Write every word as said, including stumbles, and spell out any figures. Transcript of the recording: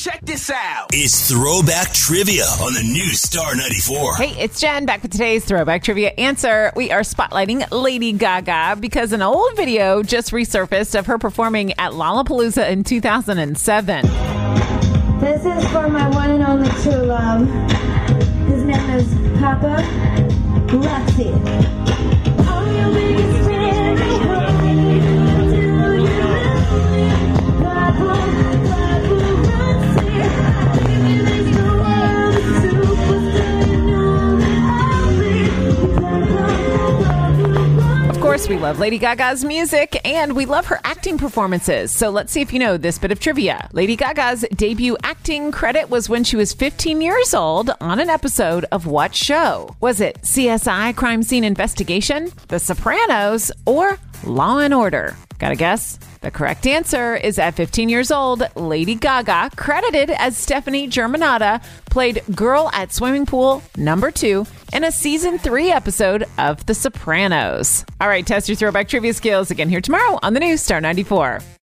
check this out. It's Throwback Trivia on the new Star ninety-four. Hey, it's Jen back with today's Throwback Trivia answer. We are spotlighting Lady Gaga because an old video just resurfaced of her performing at Lollapalooza in two thousand seven. This is for my one and only true love. His name is Papa Roxy. Oh, your biggest fan, do you love me? Papa, Papa Roxy. Baby, there's no other superstar, you know that I'll be. Papa, Papa Roxy. Of course, we love Lady Gaga's music and we love her acting performances. So let's see if you know this bit of trivia. Lady Gaga's debut acting credit was when she was fifteen years old on an episode of what show? Was it C S I Crime Scene Investigation, The Sopranos, or Law and Order? Got a guess? The correct answer is at fifteen years old, Lady Gaga, credited as Stephanie Germanotta, played Girl at Swimming Pool number two in a season three episode of The Sopranos. All right, test your throwback trivia skills again here tomorrow on the new Star ninety-four.